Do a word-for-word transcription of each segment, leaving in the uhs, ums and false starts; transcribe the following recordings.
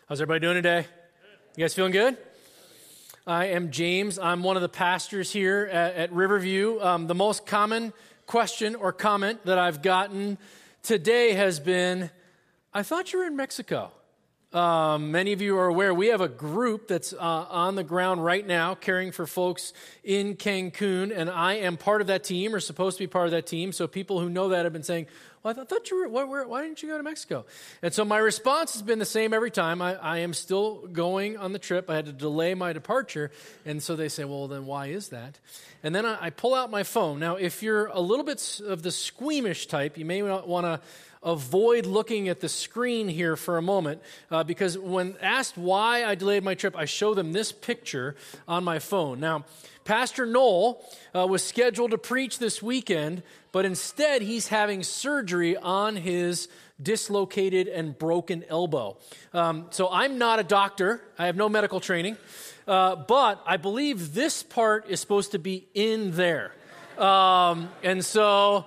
How's everybody doing today? You guys feeling good? I am James. I'm one of the pastors here at, at Riverview. Um, the most common question or comment that I've gotten today has been, I thought you were in Mexico. Um, many of you are aware we have a group that's uh, on the ground right now caring for folks in Cancun, and I am part of that team, or supposed to be part of that team. So people who know that have been saying, well, I thought you were, why, where, why didn't you go to Mexico? And so my response has been the same every time. I, I am still going on the trip. I had to delay my departure. And so they say, well, then why is that? And then I, I pull out my phone. Now, if you're a little bit of the squeamish type, you may want to avoid looking at the screen here for a moment, uh, because when asked why I delayed my trip, I show them this picture on my phone. Now, Pastor Noel uh, was scheduled to preach this weekend, but instead he's having surgery on his dislocated and broken elbow. Um, so I'm not a doctor. I have no medical training, uh, but I believe this part is supposed to be in there. Um, and so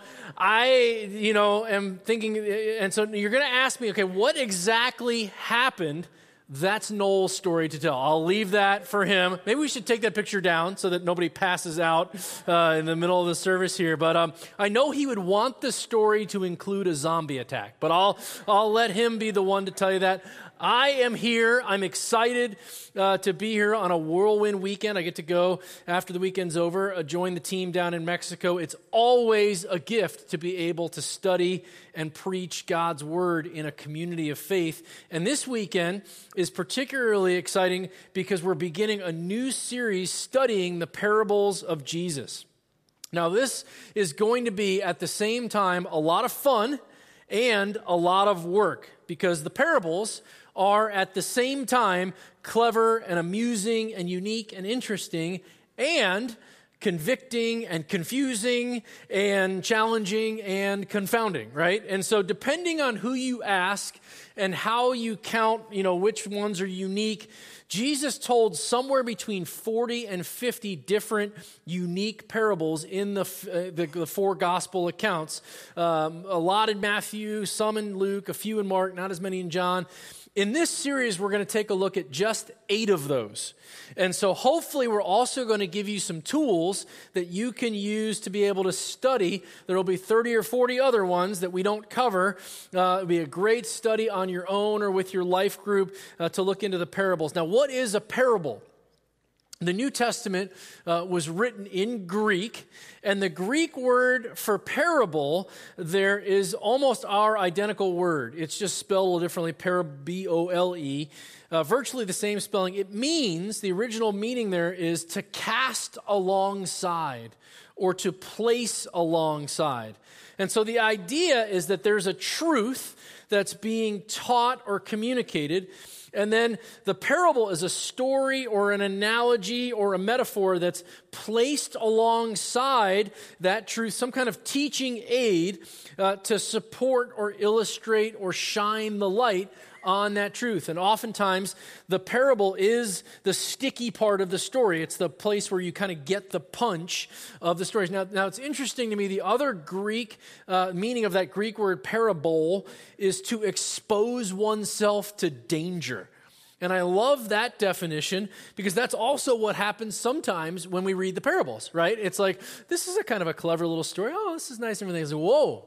I, you know, am thinking, and so you're going to ask me, okay, what exactly happened? That's Noel's story to tell. I'll leave that for him. Maybe we should take that picture down so that nobody passes out uh, in the middle of the service here. But um, I know he would want the story to include a zombie attack, but I'll I'll let him be the one to tell you that. I am here. I'm excited uh, to be here on a whirlwind weekend. I get to go after the weekend's over, uh, join the team down in Mexico. It's always a gift to be able to study and preach God's word in a community of faith. And this weekend is particularly exciting because we're beginning a new series studying the parables of Jesus. Now, this is going to be at the same time a lot of fun and a lot of work, because the parables are at the same time clever and amusing and unique and interesting and convicting and confusing and challenging and confounding, right? And so depending on who you ask and how you count, you know, which ones are unique, Jesus told somewhere between forty and fifty different unique parables in the uh, the, the four gospel accounts. Um, a lot in Matthew, some in Luke, a few in Mark, not as many in John. In this series, we're going to take a look at just eight of those. And so hopefully we're also going to give you some tools that you can use to be able to study. There will be thirty or forty other ones that we don't cover. Uh, it'll be a great study on your own or with your life group uh, to look into the parables. Now, what is a parable? The New Testament uh, was written in Greek, and the Greek word for parable there is almost our identical word. It's just spelled a little differently, para, B O L E, uh, virtually the same spelling. It means, the original meaning there is to cast alongside or to place alongside. And so the idea is that there's a truth that's being taught or communicated, and then the parable is a story or an analogy or a metaphor that's placed alongside that truth, some kind of teaching aid uh, to support or illustrate or shine the light on that truth. And oftentimes, the parable is the sticky part of the story. It's the place where you kind of get the punch of the stories. Now, now it's interesting to me, the other Greek uh, meaning of that Greek word parable is to expose oneself to danger. And I love that definition because that's also what happens sometimes when we read the parables, right? It's like, this is a kind of a clever little story. Oh, this is nice and everything. It's like, whoa,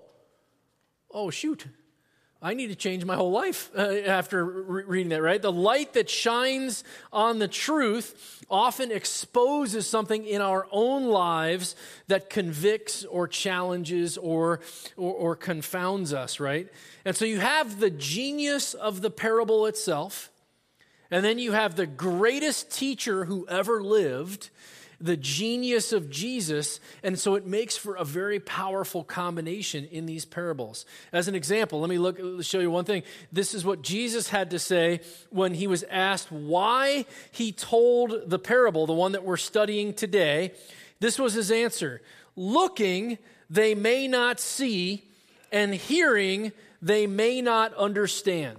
oh, shoot. I need to change my whole life uh, after re- reading that, right? The light that shines on the truth often exposes something in our own lives that convicts or challenges or, or, or confounds us, right? And so you have the genius of the parable itself, and then you have the greatest teacher who ever lived, the genius of Jesus, and so it makes for a very powerful combination in these parables. As an example, let me look show you one thing. This is what Jesus had to say when he was asked why he told the parable, the one that we're studying today. This was his answer. Looking, they may not see, and hearing, they may not understand.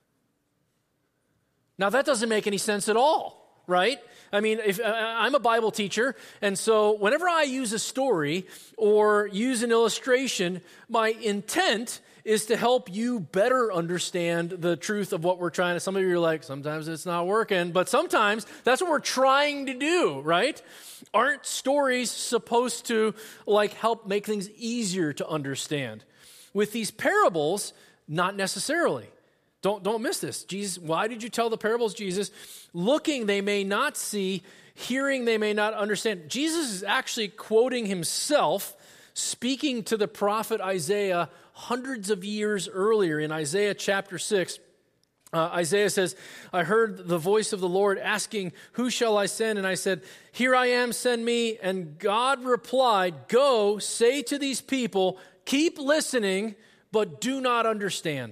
Now, that doesn't make any sense at all, right? I mean, if uh, I'm a Bible teacher, and so whenever I use a story or use an illustration, my intent is to help you better understand the truth of what we're trying to. Some of you are like, sometimes it's not working, but sometimes that's what we're trying to do, right? Aren't stories supposed to like help make things easier to understand? With these parables, not necessarily. Don't, don't miss this. Jesus, why did you tell the parables, Jesus? Looking, they may not see. Hearing, they may not understand. Jesus is actually quoting himself, speaking to the prophet Isaiah hundreds of years earlier in Isaiah chapter six. Uh, Isaiah says, I heard the voice of the Lord asking, who shall I send? And I said, here I am, send me. And God replied, go, say to these people, keep listening, but do not understand.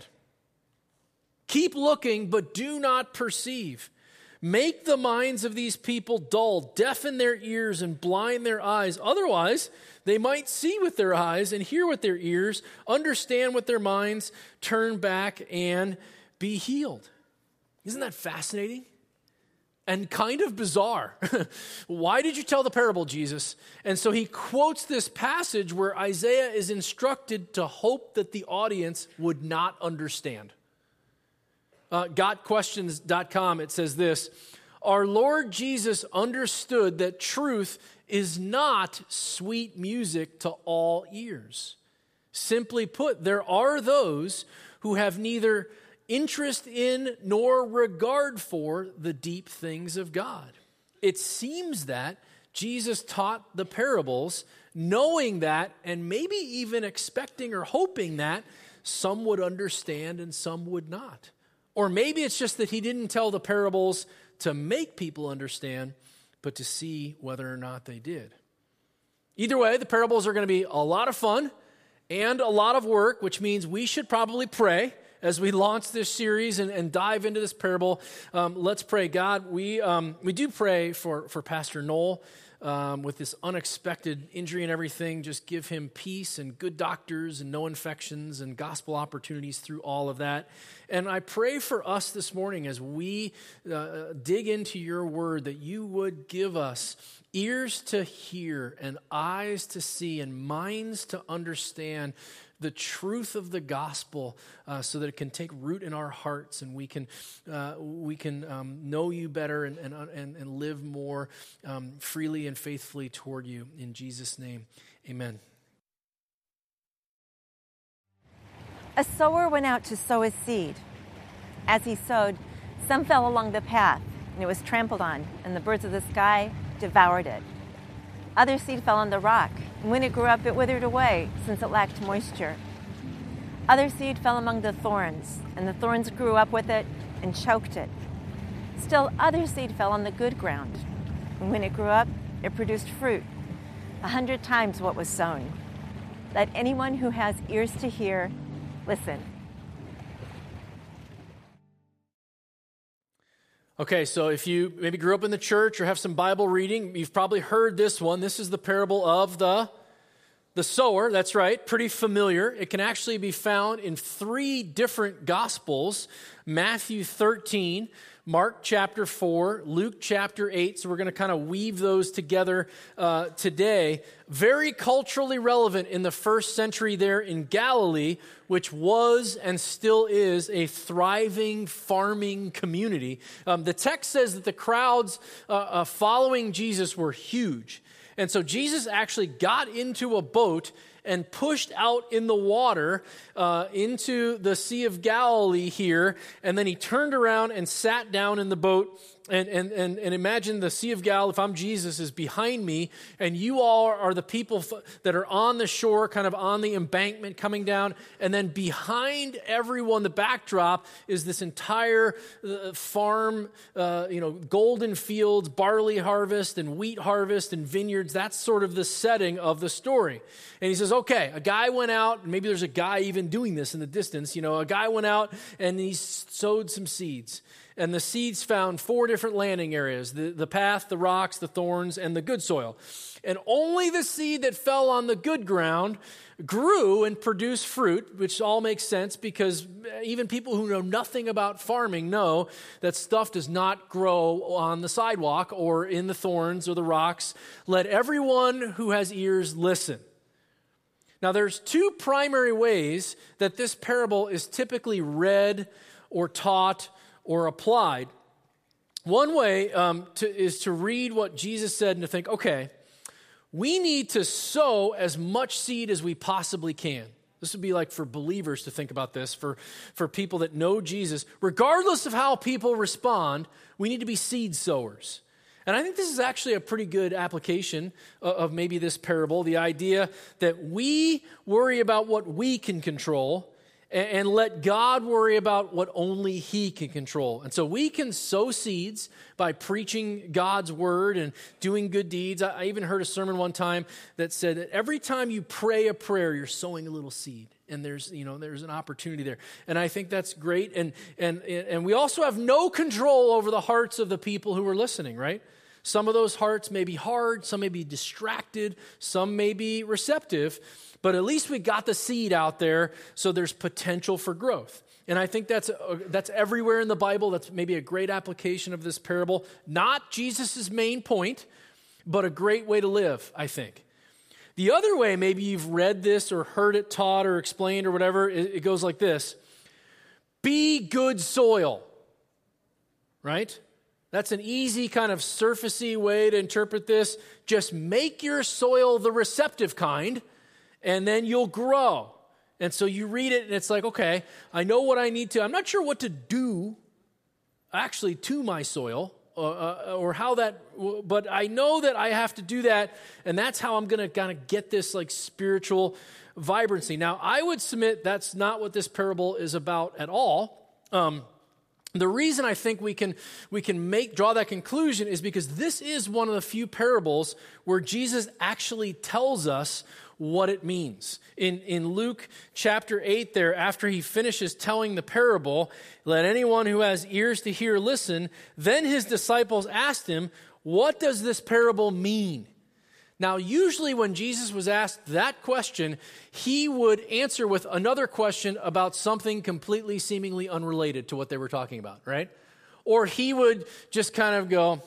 Keep looking, but do not perceive. Make the minds of these people dull, deafen their ears and blind their eyes. Otherwise, they might see with their eyes and hear with their ears, understand with their minds, turn back and be healed. Isn't that fascinating? And kind of bizarre. Why did you tell the parable, Jesus? And so he quotes this passage where Isaiah is instructed to hope that the audience would not understand. Uh, got questions dot com, it says this, our Lord Jesus understood that truth is not sweet music to all ears. Simply put, there are those who have neither interest in nor regard for the deep things of God. It seems that Jesus taught the parables knowing that and maybe even expecting or hoping that some would understand and some would not. Or maybe it's just that he didn't tell the parables to make people understand, but to see whether or not they did. Either way, the parables are going to be a lot of fun and a lot of work, which means we should probably pray as we launch this series and, and dive into this parable. Um, let's pray. God, we um, we do pray for, for Pastor Noel. Um, with this unexpected injury and everything, just give him peace and good doctors and no infections and gospel opportunities through all of that. And I pray for us this morning as we uh, dig into your word that you would give us ears to hear and eyes to see and minds to understand the truth of the gospel uh, so that it can take root in our hearts and we can uh, we can um, know you better and, and, and, and live more um, freely and faithfully toward you. In Jesus' name, amen. A sower went out to sow his seed. As he sowed, some fell along the path, and it was trampled on, and the birds of the sky devoured it. Other seed fell on the rock, and when it grew up, it withered away, since it lacked moisture. Other seed fell among the thorns, and the thorns grew up with it and choked it. Still other seed fell on the good ground, and when it grew up, it produced fruit, a hundred times what was sown. Let anyone who has ears to hear, listen. Okay, so if you maybe grew up in the church or have some Bible reading, you've probably heard this one. This is the parable of the, the sower. That's right, pretty familiar. It can actually be found in three different Gospels, Matthew thirteen, Mark chapter four, Luke chapter eight. So we're going to kind of weave those together uh, today. Very culturally relevant in the first century there in Galilee, which was and still is a thriving farming community. Um, the text says that the crowds uh, uh, following Jesus were huge. And so Jesus actually got into a boat and pushed out in the water uh, into the Sea of Galilee here. And then he turned around and sat down in the boat. And, and, and, and imagine the Sea of Galilee, if I'm Jesus, is behind me. And you all are the people f- that are on the shore, kind of on the embankment coming down. And then behind everyone, the backdrop, is this entire uh, farm, uh, you know, golden fields, barley harvest, and wheat harvest, and vineyards. That's sort of the setting of the story. And he says, okay, a guy went out, and maybe there's a guy even doing this in the distance. You know, a guy went out and he sowed some seeds. And the seeds found four different landing areas, the, the path, the rocks, the thorns, and the good soil. And only the seed that fell on the good ground grew and produced fruit, which all makes sense because even people who know nothing about farming know that stuff does not grow on the sidewalk or in the thorns or the rocks. Let everyone who has ears listen. Now, there's two primary ways that this parable is typically read or taught or applied. One way um, to, is to read what Jesus said and to think, okay, we need to sow as much seed as we possibly can. This would be like for believers to think about this, for, for people that know Jesus. Regardless of how people respond, we need to be seed sowers. And I think this is actually a pretty good application of, of maybe this parable, the idea that we worry about what we can control and, and let God worry about what only He can control. And so we can sow seeds by preaching God's word and doing good deeds. I, I even heard a sermon one time that said that every time you pray a prayer, you're sowing a little seed. And there's, you know, there's an opportunity there. And I think that's great. And and and we also have no control over the hearts of the people who are listening, right? Some of those hearts may be hard, some may be distracted, some may be receptive, but at least we got the seed out there, so there's potential for growth. And I think that's uh, that's everywhere in the Bible. That's maybe a great application of this parable. Not Jesus' main point, but a great way to live, I think. The other way, maybe you've read this or heard it taught or explained or whatever, it, it goes like this. Be good soil, right? That's an easy kind of surfacey way to interpret this. Just make your soil the receptive kind, and then you'll grow. And so you read it, and it's like, okay, I know what I need to. I'm not sure what to do actually to my soil or, uh, or how that, but I know that I have to do that, and that's how I'm going to kind of get this like spiritual vibrancy. Now, I would submit that's not what this parable is about at all. Um The reason I think we can we can make draw that conclusion is because this is one of the few parables where Jesus actually tells us what it means. In, in Luke chapter eight there, after he finishes telling the parable, let anyone who has ears to hear listen, then his disciples asked him, what does this parable mean? Now, usually when Jesus was asked that question, he would answer with another question about something completely seemingly unrelated to what they were talking about, right? Or he would just kind of go,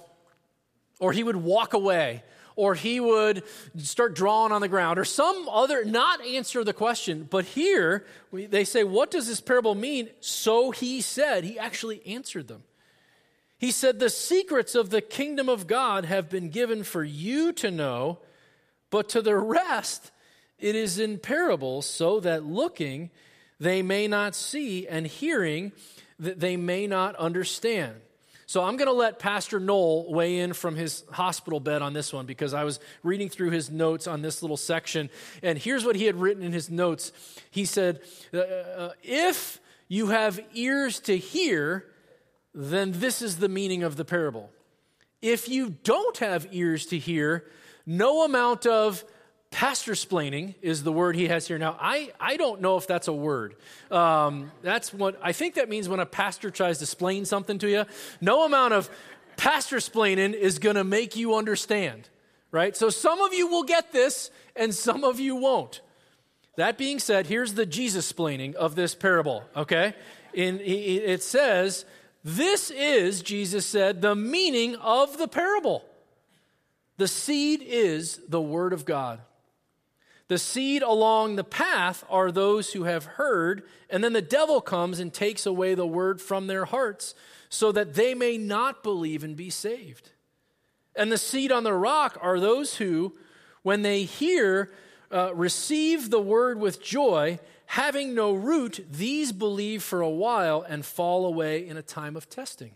or he would walk away, or he would start drawing on the ground, or some other, not answer the question. But here, we, they say, what does this parable mean? So he said, he actually answered them. He said, the secrets of the kingdom of God have been given for you to know, but to the rest it is in parables, so that looking they may not see, and hearing that they may not understand. So I'm going to let Pastor Noel weigh in from his hospital bed on this one, because I was reading through his notes on this little section, and here's what he had written in his notes. He said, uh, if you have ears to hear, then this is the meaning of the parable. If you don't have ears to hear, no amount of pastor-splaining is the word he has here. Now, I, I don't know if that's a word. Um, that's what I think that means when a pastor tries to explain something to you. No amount of pastor-splaining is going to make you understand, right? So some of you will get this, and some of you won't. That being said, here's the Jesus-splaining of this parable, okay? In, it says, this is, Jesus said, the meaning of the parable. The seed is the word of God. The seed along the path are those who have heard, and then the devil comes and takes away the word from their hearts so that they may not believe and be saved. And the seed on the rock are those who, when they hear, uh, receive the word with joy, having no root, these believe for a while and fall away in a time of testing.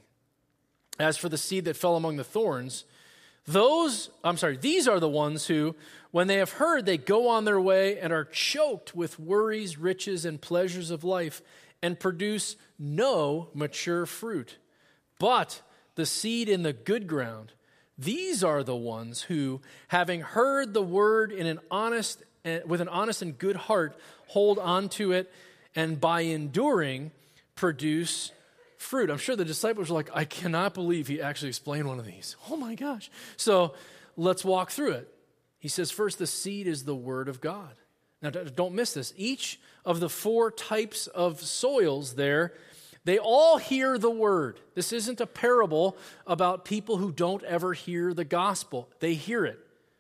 As for the seed that fell among the thorns, those, I'm sorry, these are the ones who, when they have heard, they go on their way and are choked with worries, riches, and pleasures of life, and produce no mature fruit. But the seed in the good ground, these are the ones who, having heard the word in an honest, with an honest and good heart, hold on to it, and by enduring, produce fruit. I'm sure the disciples were like, I cannot believe he actually explained one of these. Oh my gosh. So let's walk through it. He says, first, the seed is the word of God. Now, don't miss this. Each of the four types of soils there, they all hear the word. This isn't a parable about people who don't ever hear the gospel. They hear it.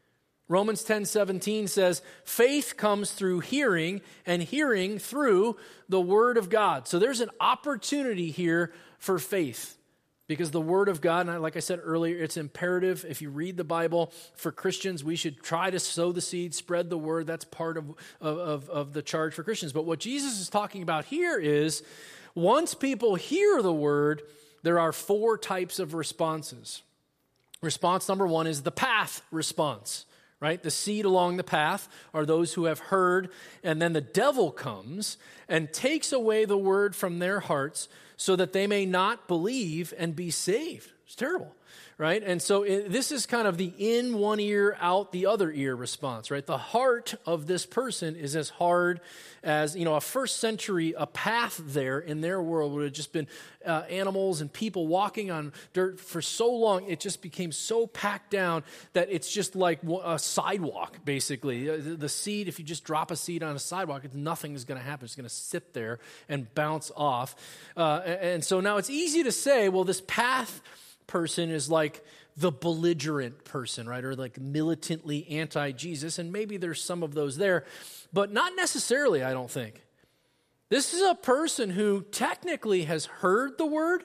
Romans ten seventeen says, faith comes through hearing, and hearing through the Word of God. So there's an opportunity here for faith. Because the Word of God, and like I said earlier, it's imperative. If you read the Bible, for Christians, we should try to sow the seed, spread the Word. That's part of, of, of the charge for Christians. But what Jesus is talking about here is, once people hear the Word, there are four types of responses. Response number one is the path response, right? The seed along the path are those who have heard, and then the devil comes and takes away the Word from their hearts, so that they may not believe and be saved. It's terrible, right? And so it, this is kind of the in one ear, out the other ear response, right? The heart of this person is as hard as, you know, a first century, a path there in their world would have just been uh, animals and people walking on dirt for so long. It just became so packed down that it's just like a sidewalk, basically. The, the seed, if you just drop a seed on a sidewalk, nothing is going to happen. It's going to sit there and bounce off. Uh, and so now it's easy to say, well, this path person is like the belligerent person, right? Or like militantly anti-Jesus, and maybe there's some of those there, but not necessarily, I don't think. This is a person who technically has heard the Word,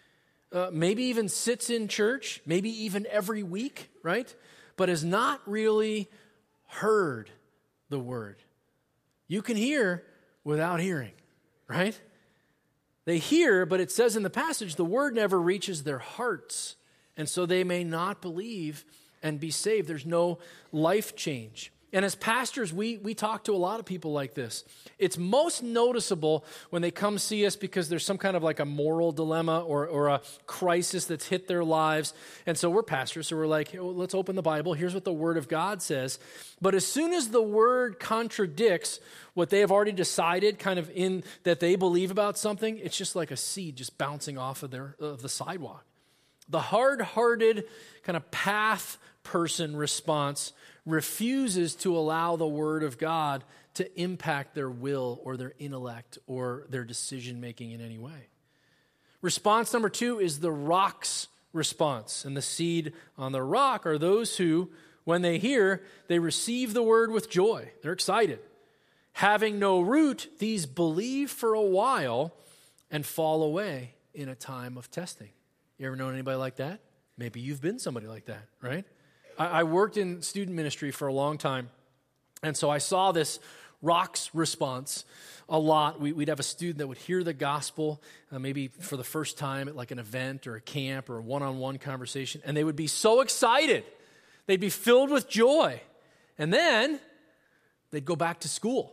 uh, maybe even sits in church, maybe even every week, right? But has not really heard the Word. You can hear without hearing, right? They hear, but it says in the passage, the Word never reaches their hearts, and so they may not believe and be saved. There's no life change. And as pastors, we, we talk to a lot of people like this. It's most noticeable when they come see us because there's some kind of like a moral dilemma or, or a crisis that's hit their lives. And so we're pastors, so we're like, oh, let's open the Bible. Here's what the Word of God says. But as soon as the Word contradicts what they have already decided kind of in that they believe about something, it's just like a seed just bouncing off of, their, of the sidewalk. The hard-hearted kind of path person response refuses to allow the Word of God to impact their will or their intellect or their decision-making in any way. Response number two is the rock's response. And the seed on the rock are those who, when they hear, they receive the Word with joy. They're excited. Having no root, these believe for a while and fall away in a time of testing. You ever known anybody like that? Maybe you've been somebody like that, right? I worked in student ministry for a long time, and so I saw this rocks response a lot. We, we'd have a student that would hear the gospel, uh, maybe for the first time at like an event or a camp or a one-on-one conversation, and they would be so excited. They'd be filled with joy. And then they'd go back to school,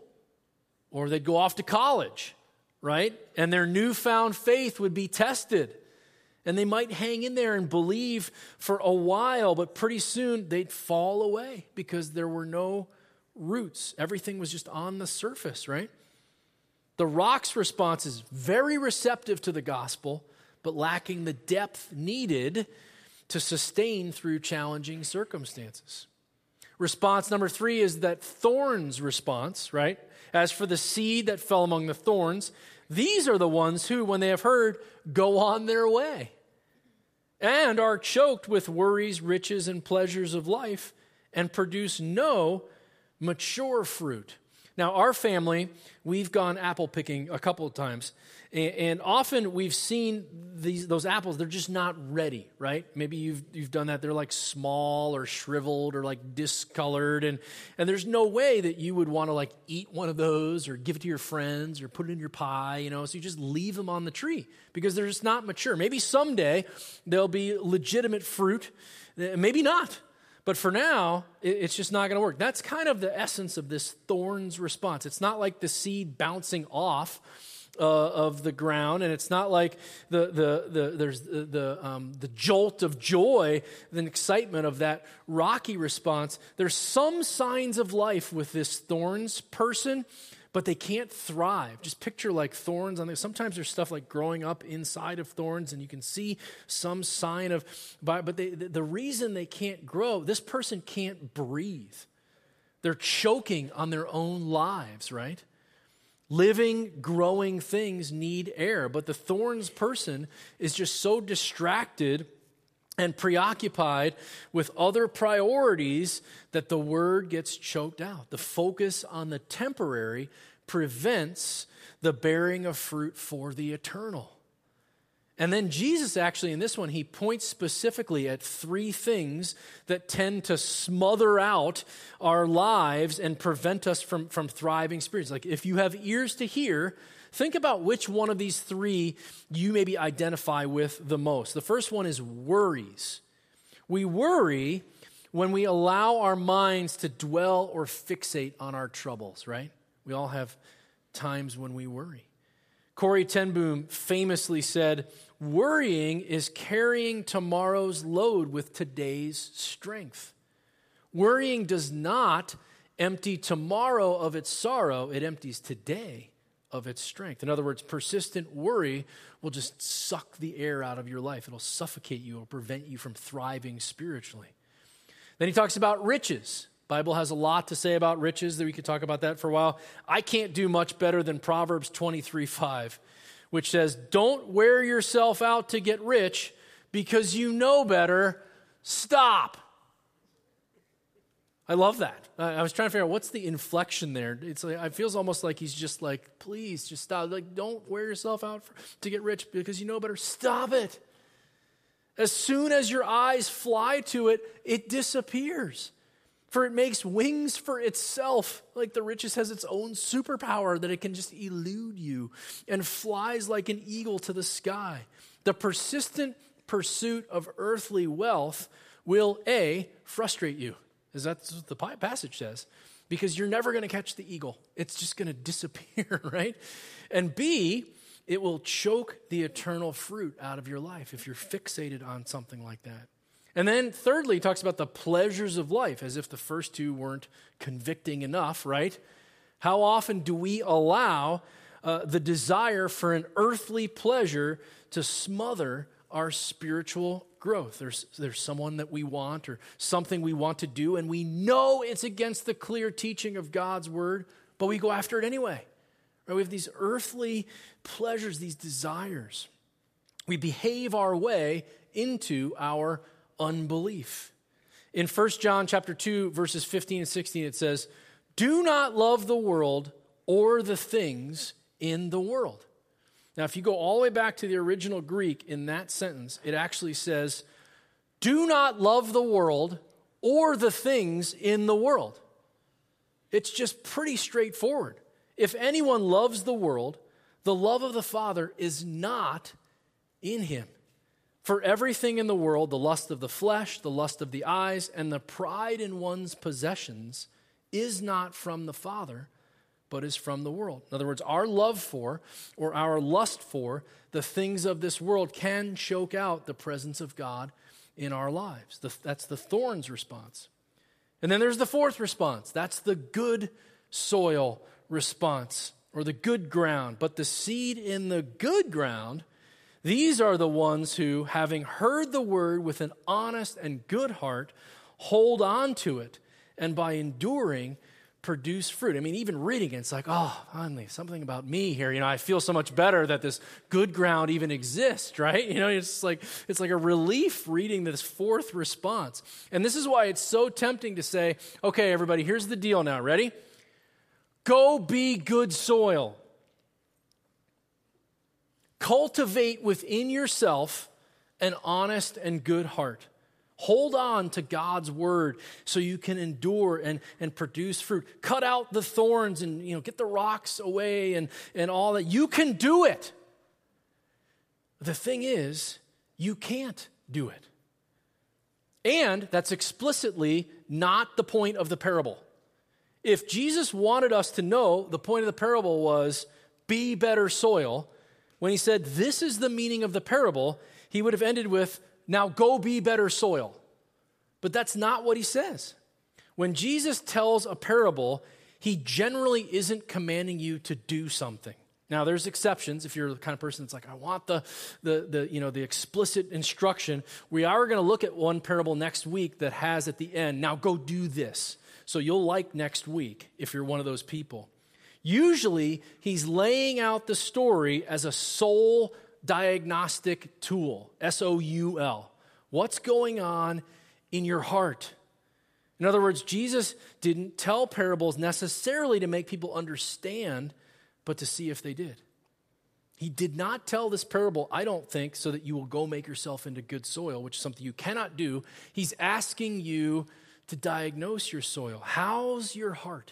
or they'd go off to college, right? And their newfound faith would be tested. And they might hang in there and believe for a while, but pretty soon they'd fall away because there were no roots. Everything was just on the surface, right? The rock's response is very receptive to the gospel, but lacking the depth needed to sustain through challenging circumstances. Response number three is that thorns response, right? As for the seed that fell among the thorns, these are the ones who, when they have heard, go on their way and are choked with worries, riches, and pleasures of life and produce no mature fruit. Now, our family, we've gone apple picking a couple of times, and often we've seen these those apples, they're just not ready, right? Maybe you've you've done that. They're like small or shriveled or like discolored, and, and there's no way that you would want to like eat one of those or give it to your friends or put it in your pie, you know, so you just leave them on the tree because they're just not mature. Maybe someday there'll be legitimate fruit, maybe not. But for now, it's just not going to work. That's kind of the essence of this thorns response. It's not like the seed bouncing off uh, of the ground, and it's not like the the the there's the the, um, the jolt of joy, the excitement of that rocky response. There's some signs of life with this thorns person, but they can't thrive. Just picture like thorns on there. Sometimes there's stuff like growing up inside of thorns, and you can see some sign of, but they, the reason they can't grow, this person can't breathe. They're choking on their own lives, right? Living, growing things need air, but the thorns person is just so distracted and preoccupied with other priorities that the word gets choked out. The focus on the temporary prevents the bearing of fruit for the eternal. And then Jesus actually, in this one, he points specifically at three things that tend to smother out our lives and prevent us from, from thriving spirits. Like if you have ears to hear, think about which one of these three you maybe identify with the most. The first one is worries. We worry when we allow our minds to dwell or fixate on our troubles, right? We all have times when we worry. Corrie ten Boom famously said, "Worrying is carrying tomorrow's load with today's strength." Worrying does not empty tomorrow of its sorrow, it empties today of its strength. In other words, persistent worry will just suck the air out of your life. It'll suffocate you. It'll prevent you from thriving spiritually. Then he talks about riches. Bible has a lot to say about riches, that we could talk about that for a while. I can't do much better than Proverbs twenty-three five, which says, "Don't wear yourself out to get rich because you know better. Stop." I love that. I was trying to figure out what's the inflection there. It's like, it feels almost like he's just like, please, just stop. Like, don't wear yourself out for, to get rich because you know better. Stop it. As soon as your eyes fly to it, it disappears. For it makes wings for itself, like the riches has its own superpower that it can just elude you and flies like an eagle to the sky. The persistent pursuit of earthly wealth will, A, frustrate you, as that's what the passage says, because you're never going to catch the eagle. It's just going to disappear, right? And B, it will choke the eternal fruit out of your life if you're fixated on something like that. And then thirdly, he talks about the pleasures of life, as if the first two weren't convicting enough, right? How often do we allow uh, the desire for an earthly pleasure to smother our spiritual growth? There's, there's someone that we want or something we want to do, and we know it's against the clear teaching of God's word, but we go after it anyway. Right? We have these earthly pleasures, these desires. We behave our way into our unbelief. In First John chapter two, verses fifteen and sixteen, it says, "Do not love the world or the things in the world." Now, if you go all the way back to the original Greek in that sentence, it actually says, "Do not love the world or the things in the world." It's just pretty straightforward. If anyone loves the world, the love of the Father is not in him. For everything in the world, the lust of the flesh, the lust of the eyes, and the pride in one's possessions is not from the Father, but is from the world. In other words, our love for or our lust for the things of this world can choke out the presence of God in our lives. That's the thorns response. And then there's the fourth response. That's the good soil response, or the good ground. But the seed in the good ground, these are the ones who, having heard the word with an honest and good heart, hold on to it, and by enduring, produce fruit. I mean, even reading it, it's like, oh, finally, something about me here. You know, I feel so much better that this good ground even exists, right? You know, it's like it's like a relief reading this fourth response. And this is why it's so tempting to say, okay, everybody, here's the deal now. Ready? Go be good soil. Cultivate within yourself an honest and good heart. Hold on to God's word so you can endure and, and produce fruit. Cut out the thorns and, you know, get the rocks away and, and all that. You can do it. The thing is, you can't do it. And that's explicitly not the point of the parable. If Jesus wanted us to know, the point of the parable was be better soil. When he said, this is the meaning of the parable, he would have ended with, now go be better soil. But that's not what he says. When Jesus tells a parable, he generally isn't commanding you to do something. Now, there's exceptions. If you're the kind of person that's like, I want the, the, the you know, the explicit instruction. We are going to look at one parable next week that has at the end, now go do this. So you'll like next week if you're one of those people. Usually, he's laying out the story as a soul diagnostic tool, S O U L. What's going on in your heart? In other words, Jesus didn't tell parables necessarily to make people understand, but to see if they did. He did not tell this parable, I don't think, so that you will go make yourself into good soil, which is something you cannot do. He's asking you to diagnose your soil. How's your heart?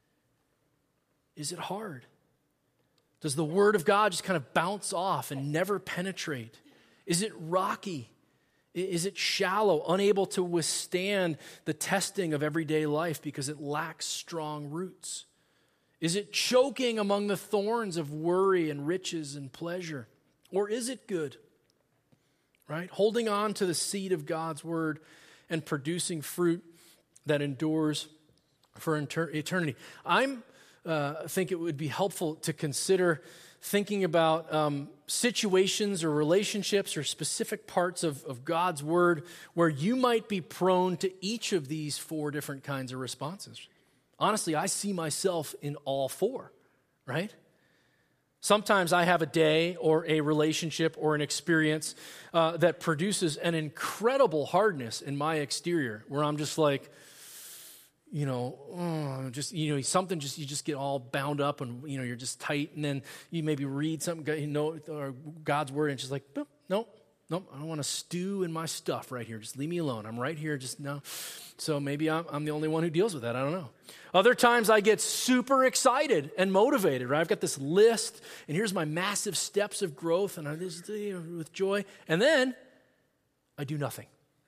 Is it hard? Does the word of God just kind of bounce off and never penetrate? Is it rocky? Is it shallow, unable to withstand the testing of everyday life because it lacks strong roots? Is it choking among the thorns of worry and riches and pleasure? Or is it good? Right? Holding on to the seed of God's word and producing fruit that endures for eternity. I'm uh, think it would be helpful to consider thinking about um, situations or relationships or specific parts of, of God's word where you might be prone to each of these four different kinds of responses. Honestly, I see myself in all four, right? Sometimes I have a day or a relationship or an experience uh, that produces an incredible hardness in my exterior where I'm just like, you know, oh, just, you know, something just, you just get all bound up and, you know, you're just tight. And then you maybe read something, you know, or God's word and it's just like, nope, nope, nope, I don't want to stew in my stuff right here. Just leave me alone. I'm right here. Just no. So maybe I'm, I'm the only one who deals with that. I don't know. Other times I get super excited and motivated, right? I've got this list and here's my massive steps of growth and I just, you know, with joy. And then I do nothing.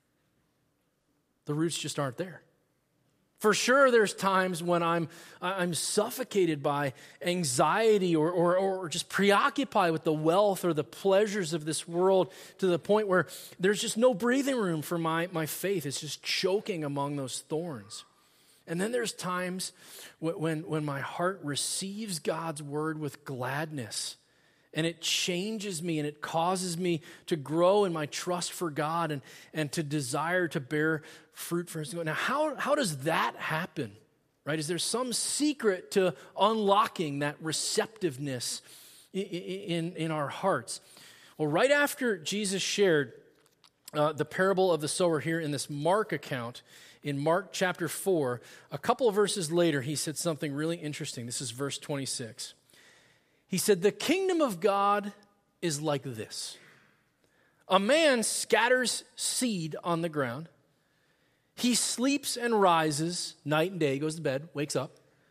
The roots just aren't there. For sure, there's times when I'm I'm suffocated by anxiety or, or or just preoccupied with the wealth or the pleasures of this world to the point where there's just no breathing room for my, my faith. It's just choking among those thorns. And then there's times when, when, when my heart receives God's word with gladness and it changes me and it causes me to grow in my trust for God and, and to desire to bear fruit for His good. Now, how, how does that happen, right? Is there some secret to unlocking that receptiveness in, in, in our hearts? Well, right after Jesus shared uh, the parable of the sower here in this Mark account, in Mark chapter four, a couple of verses later, he said something really interesting. This is verse twenty-six. He said, the kingdom of God is like this. A man scatters seed on the ground. He sleeps and rises night and day, goes to bed, wakes up.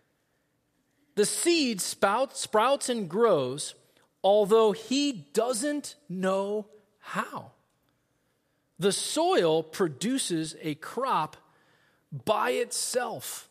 The seed spouts, sprouts and grows, although he doesn't know how. The soil produces a crop by itself.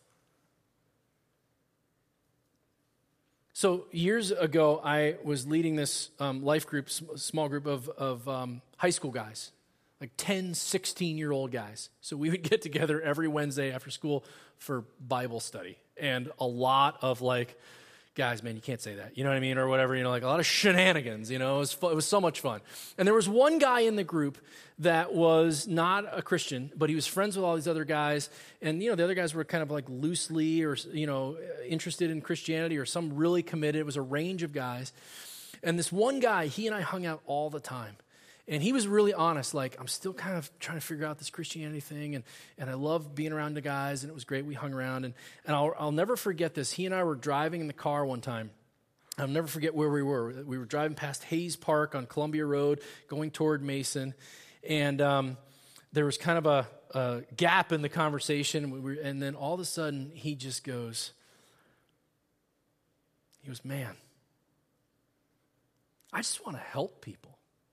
So years ago, I was leading this um, life group, small group of, of um, high school guys, like ten, sixteen-year-old guys. So we would get together every Wednesday after school for Bible study. And a lot of like, guys, man, you can't say that, you know what I mean, or whatever, you know, like a lot of shenanigans, you know, it was, fu- it was so much fun. And there was one guy in the group that was not a Christian, but he was friends with all these other guys, and, you know, the other guys were kind of like loosely or, you know, interested in Christianity, or some really committed. It was a range of guys. And this one guy, he and I hung out all the time. And he was really honest, like, I'm still kind of trying to figure out this Christianity thing, and, and I love being around the guys, and it was great. We hung around, and, and I'll, I'll never forget this. He and I were driving in the car one time. I'll never forget where we were. We were driving past Hayes Park on Columbia Road, going toward Mason, and um, there was kind of a, a gap in the conversation, we were, and then all of a sudden, he just goes, he goes, man, I just want to help people.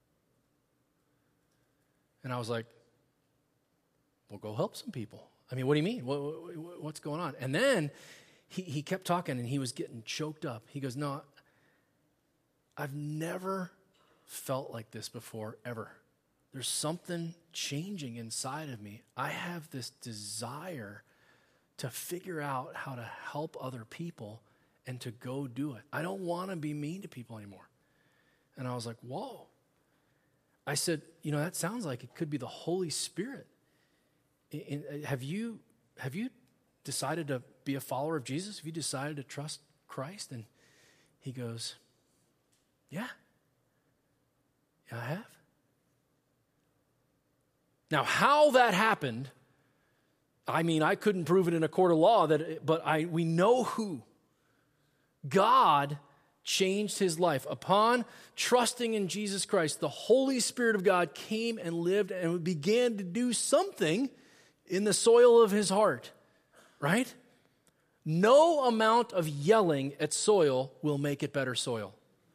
And I was like, well, go help some people. I mean, what do you mean? What, what, what's going on? And then he, he kept talking, and he was getting choked up. He goes, no, I've never felt like this before, ever. There's something changing inside of me. I have this desire to figure out how to help other people and to go do it. I don't want to be mean to people anymore. And I was like, whoa. I said, you know, that sounds like it could be the Holy Spirit. In, in, have you have you decided to be a follower of Jesus? Have you decided to trust Christ? And he goes, yeah. Yeah, I have. Now, how that happened, I mean, I couldn't prove it in a court of law, that, it, but I we know who. God changed his life. Upon trusting in Jesus Christ, the Holy Spirit of God came and lived and began to do something in the soil of his heart, right? No amount of yelling at soil will make it better soil.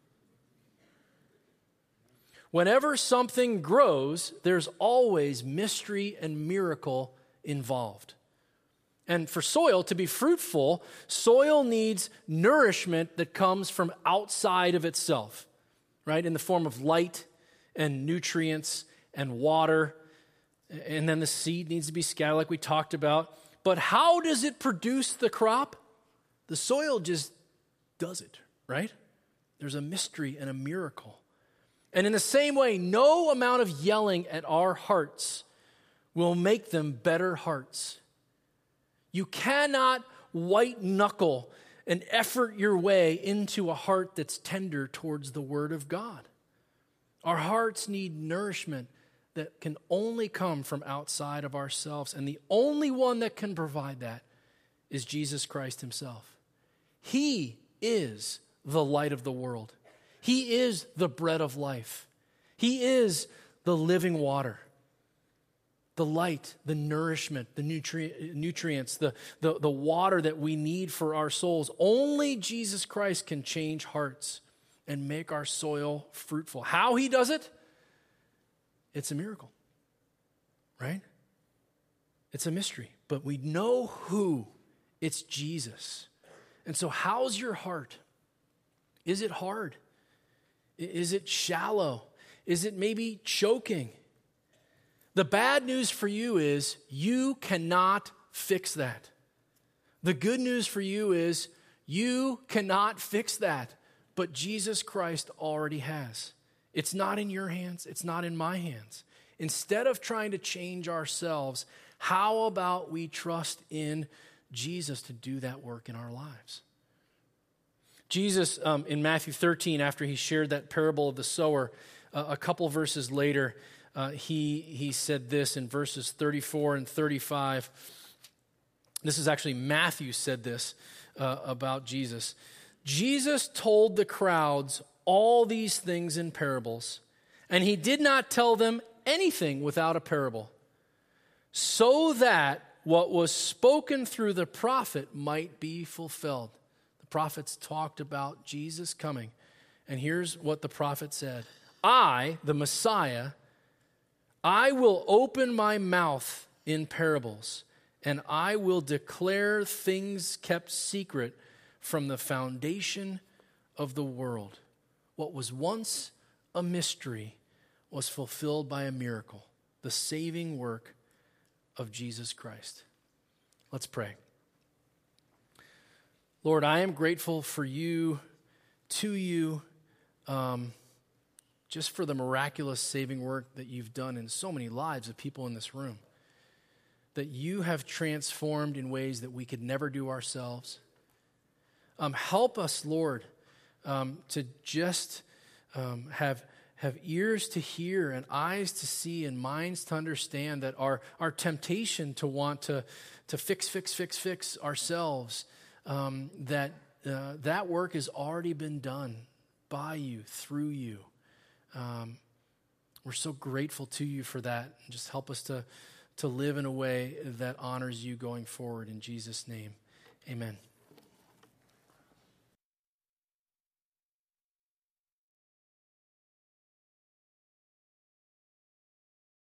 Whenever something grows, there's always mystery and miracle involved. And for soil to be fruitful, soil needs nourishment that comes from outside of itself, right? In the form of light and nutrients and water. And then the seed needs to be scattered like we talked about. But how does it produce the crop? The soil just does it, right? There's a mystery and a miracle. And in the same way, no amount of yelling at our hearts will make them better hearts. You cannot white knuckle and effort your way into a heart that's tender towards the Word of God. Our hearts need nourishment that can only come from outside of ourselves. And the only one that can provide that is Jesus Christ himself. He is the light of the world. He is the bread of life. He is the living water. The light, the nourishment, the nutri- nutrients, the, the, the water that we need for our souls. Only Jesus Christ can change hearts and make our soil fruitful. How he does it? It's a miracle, right? It's a mystery, but we know who. It's Jesus. And so how's your heart? Is it hard? Is it shallow? Is it maybe choking? The bad news for you is you cannot fix that. The good news for you is you cannot fix that, but Jesus Christ already has. It's not in your hands. It's not in my hands. Instead of trying to change ourselves, how about we trust in Jesus to do that work in our lives? Jesus, um, in Matthew thirteen, after he shared that parable of the sower, uh, a couple verses later, uh, he, he said this in verses thirty-four and thirty-five. This is actually Matthew said this uh, about Jesus. Jesus told the crowds all these things in parables, and he did not tell them anything without a parable, so that what was spoken through the prophet might be fulfilled. The prophets talked about Jesus coming, and here's what the prophet said. I, the Messiah, I will open my mouth in parables, and I will declare things kept secret from the foundation of the world. What was once a mystery was fulfilled by a miracle, the saving work of Jesus Christ. Let's pray. Lord, I am grateful for you, to you, um, just for the miraculous saving work that you've done in so many lives of people in this room, that you have transformed in ways that we could never do ourselves. Um, help us, Lord, um, to just um, have have ears to hear and eyes to see and minds to understand that our, our temptation to want to, to fix, fix, fix, fix ourselves, um, that uh, that work has already been done by you, through you. Um, we're so grateful to you for that. And just help us to, to live in a way that honors you going forward. In Jesus' name, amen.